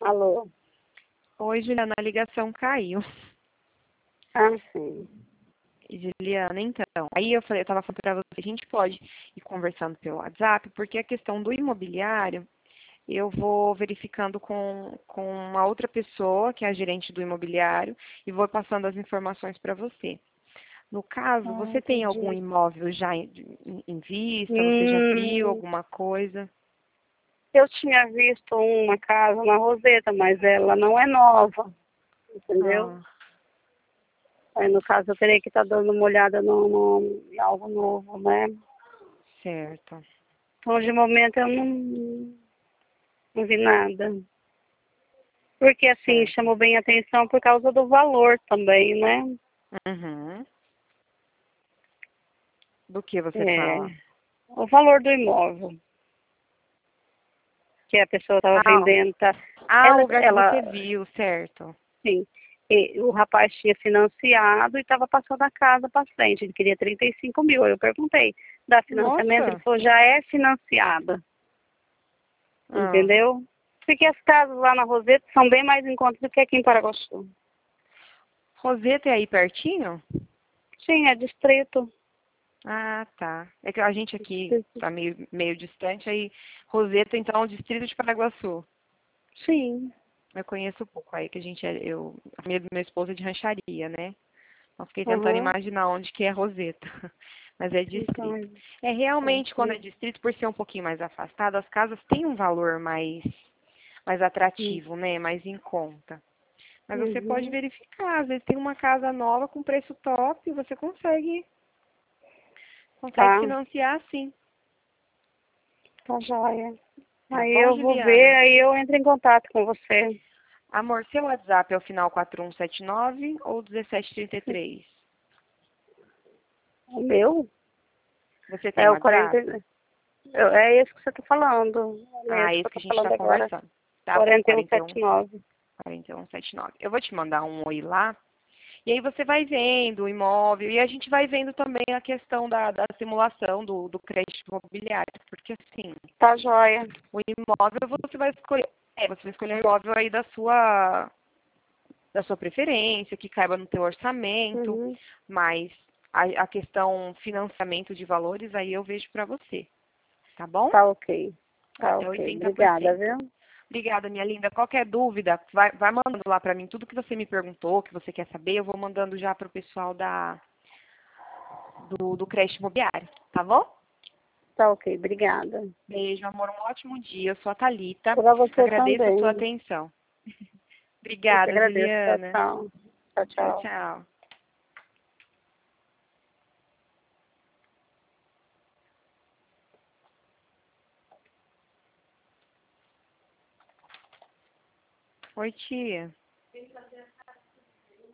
Alô? Oi, Juliana, a ligação caiu. Ah, sim. Juliana, então, aí eu tava falando para você, a gente pode ir conversando pelo WhatsApp, porque a questão do imobiliário, eu vou verificando com uma outra pessoa, que é a gerente do imobiliário, e vou passando as informações para você. No caso, Ah, você tem algum entendi. imóvel já em vista? Você já viu Hum, alguma coisa? eu tinha visto uma casa na Roseta, mas ela não é nova, entendeu? Ah, Aí, no caso, eu teria que estar dando uma olhada em algo novo, né? certo. Então, de momento, eu não vi nada. Porque, assim, Certo. chamou bem a atenção por causa do valor também, né? Uhum. Do que você É, fala? o valor do imóvel que a pessoa estava Ah, vendendo, tá? o lugar que você Ela, viu, certo. sim. E o rapaz tinha financiado e estava passando a casa para frente. Ele queria 35 mil. Eu perguntei, dá financiamento? Ele Nossa. falou, já é financiada. Ah, Entendeu? Porque as casas lá na Roseta são bem mais em conta do que aqui em Paraguaçu. Roseta é aí pertinho? Sim, é distrito. Ah, tá. É que a gente aqui Distrito. tá meio distante, aí Roseta, então, é o distrito de Paraguaçu. Sim. Eu conheço pouco aí, que a família do meu esposo é de rancharia, né? Então, fiquei tentando Aham. imaginar onde que é Roseta. Mas é Então, distrito. É realmente, quando é distrito. distrito, por ser um pouquinho mais afastado, as casas têm um valor mais Hum. atrativo, né? Mais em conta. Mas você pode Uhum. verificar, às vezes tem uma casa nova com preço top, e você consegue Tá, financiar sim. tá joia. Tá Aí bom, eu vou ver, Juliana? aí eu entro em contato com você. Amor, seu WhatsApp é o final 4179 ou 1733? O meu Você tem é o 40. WhatsApp? É esse que você está falando. É Ah, esse que esse eu que a estou gente está falando agora. conversando. Tá bom, 4179. 4179. Eu vou te mandar um oi lá. E aí você vai vendo o imóvel e a gente vai vendo também a questão da simulação do crédito imobiliário. Porque assim, Tá joia. o imóvel você vai escolher um imóvel aí da sua preferência, que caiba no teu orçamento, Uhum. mas a questão financiamento de valores aí eu vejo para você, tá bom? Tá ok. Tá Até ok. Obrigada, 80%. viu? Obrigada, minha linda. Qualquer dúvida, vai mandando lá para mim tudo que você me perguntou, que você quer saber, eu vou mandando já para o pessoal do crédito imobiliário, tá bom? Tá ok. Obrigada. Beijo, amor, um ótimo dia. Eu sou a Thalita. Pra você Agradeço a sua também. atenção. Eu que Obrigada, agradeço. Tchau, Juliana. tchau. Tchau, Tchau, tchau. tchau. Oi, tia.